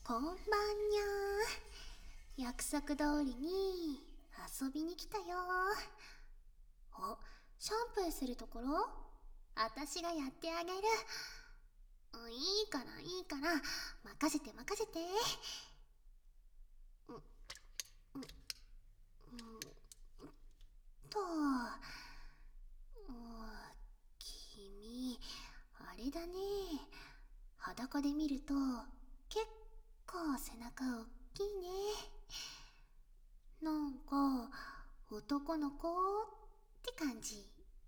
こんばんにゃー。約束通りに遊びに来たよー。お、シャンプーするところあたしがやってあげる。いいからいいから、任せて任せて。うんうんと、君、あれだね。裸で見ると結構背中おっきいね。なんか男の子って感じ。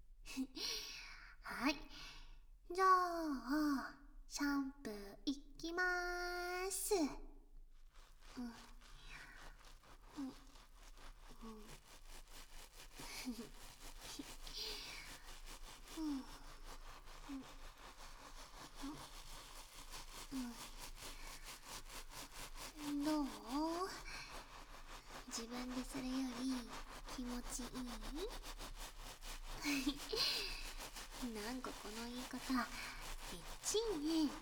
はい、じゃあシャンプーいきまーす。うんうんうんどう？自分でするより気持ちいい？なんかこの言い方エッチいね。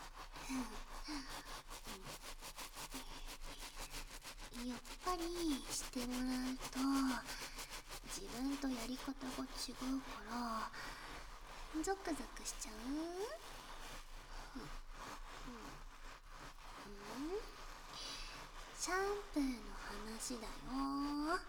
やっぱりしてもらうと自分とやり方が違うからゾクゾクしちゃう。シャンプーの話だよ。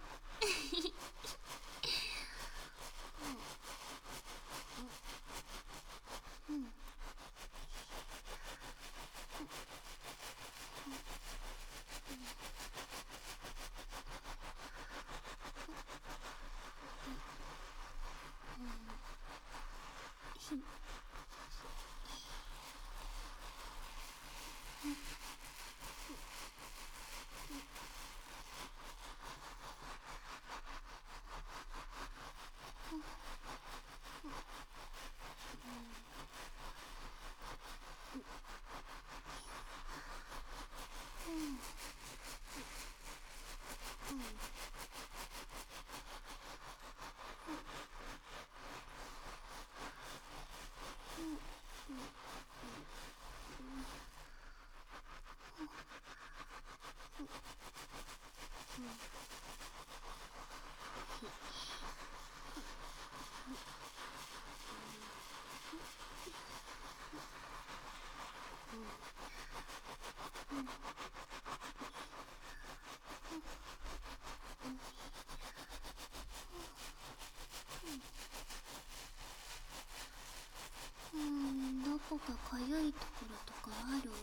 どこかかゆいところとかある？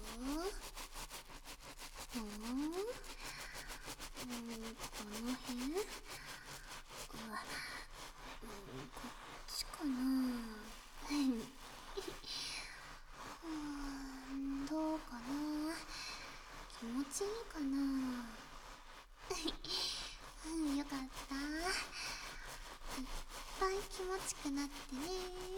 この辺？こっちかな。どうかな。気持ちいいかな。よかった。いっぱい気持ちくなってね。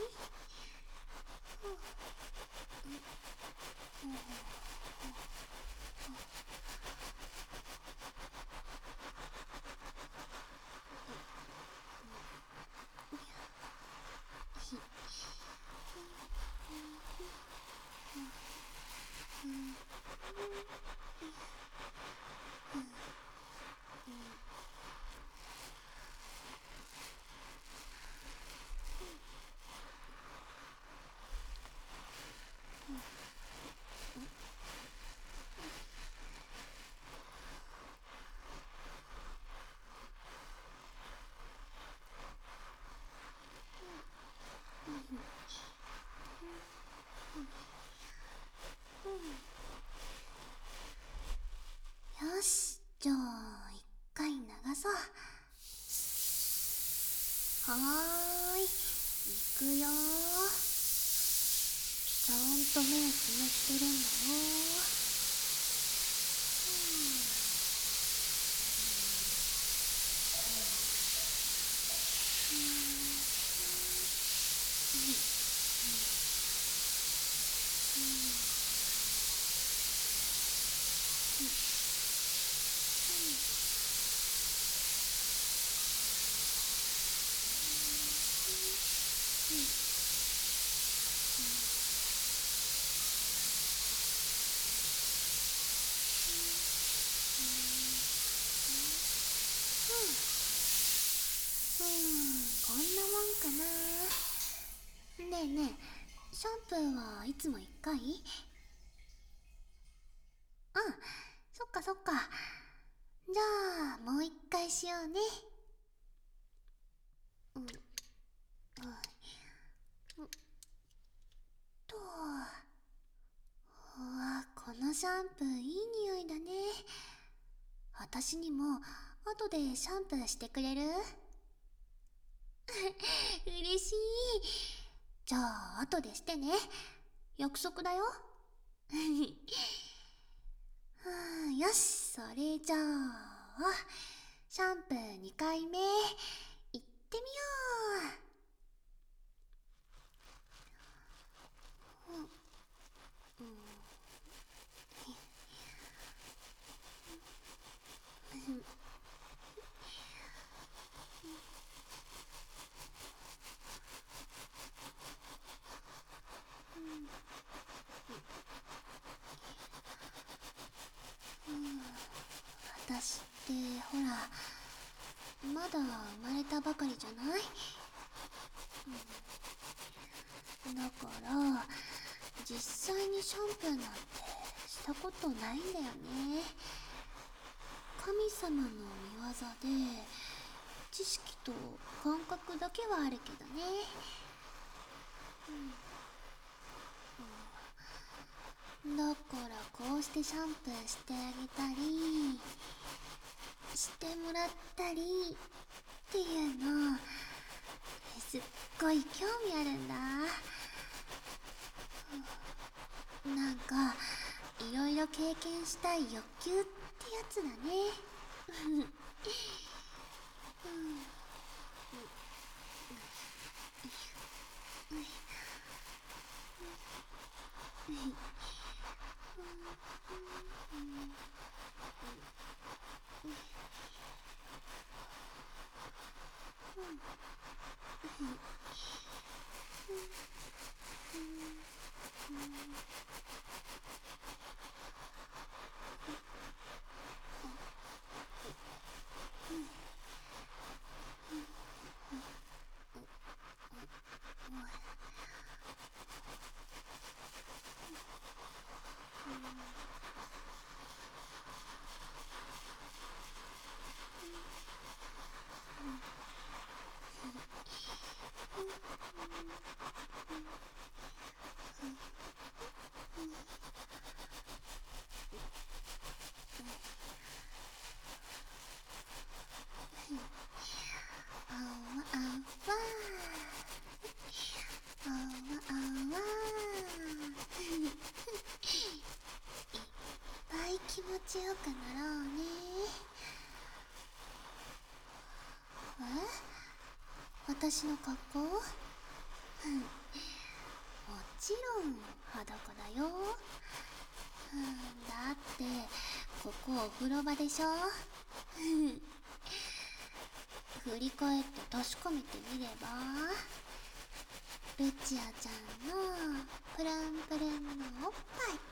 よし、じゃあ一回流そう。はーい、いくよー。ちゃんと目をつむってるんだよ。 な。ねえねえ、シャンプーはいつも1回？うん、そっかそっか。じゃあもう1回しようね。うん、と。うわ、このシャンプーいい匂いだね。私にも後でシャンプーしてくれる？嬉しい。じゃあ後でしてね。約束だよ。よし、それじゃあシャンプー2回目いってみよう。私ってほらまだ生まれたばかりじゃない？だから実際にシャンプーなんてしたことないんだよね。神様の御業で知識と感覚だけはあるけどね。だからこうしてシャンプーしてあげたりしてもらったりっていうのすっごい興味あるんだ。なんかいろいろ経験したい欲求ってやつだね。あわあわあわあわいっぱい気持ちよくなろうね。私の格好？もちろん裸だよ。だってここお風呂場でしょ。振り返って確かめてみれば、ルチアちゃんのプルンプルンのおっぱい。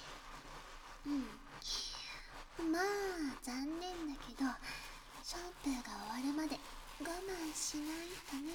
まあ残念だけどシャンプーが終わるまで我慢しないとね。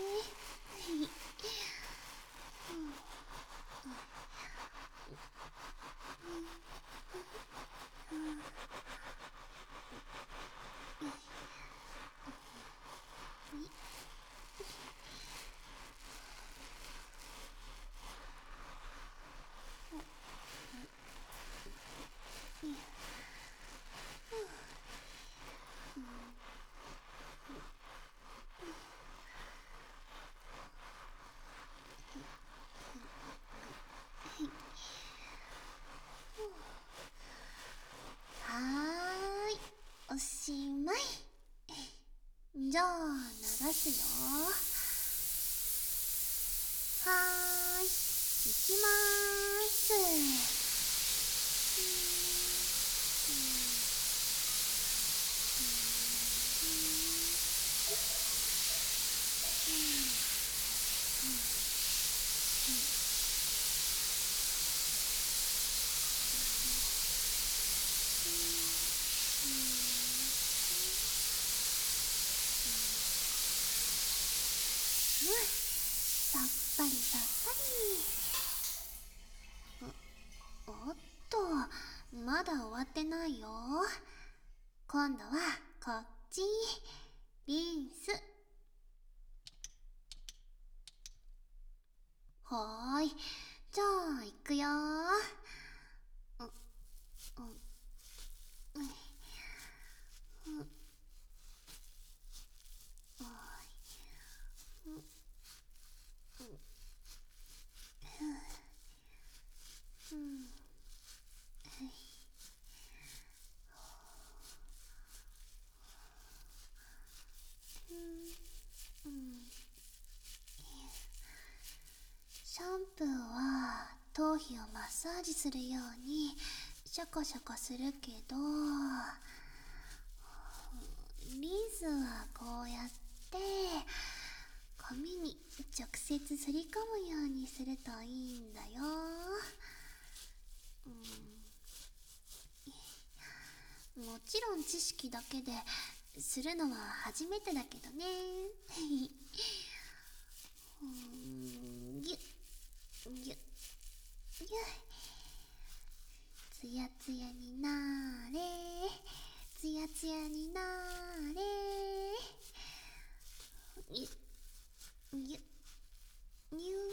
はーい、おしまい。じゃあ流すよ。はーい、いきまーす。 さっぱりさっぱり。おっと、まだ終わってないよ。今度はこっち。リンス。はーい、じゃあいくよー。シャンプーは頭皮をマッサージするようにシャカシャカするけど、リンスはこうやって髪に直接すり込むようにするといいんだよ。もちろん知識だけでするのは初めてだけどね。ぎゅっぎゅっぎゅっ、つやつやになーれ、つやつやになーれ、ぎゅっぎゅっぎゅっ、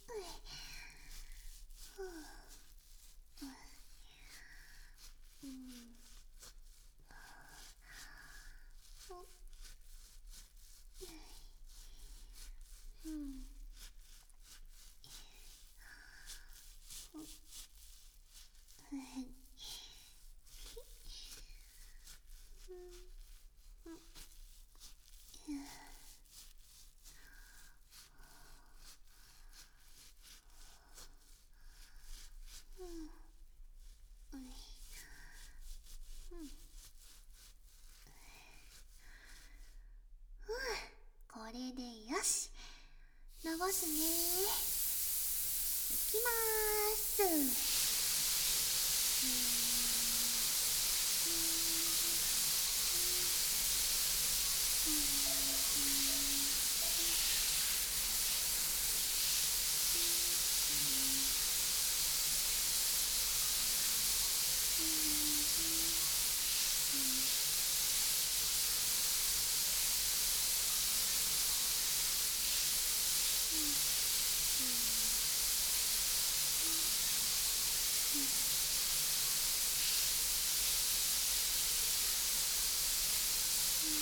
これでよし。流すね。いきまーす。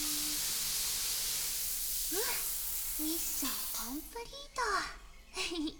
ミッションコンプリート。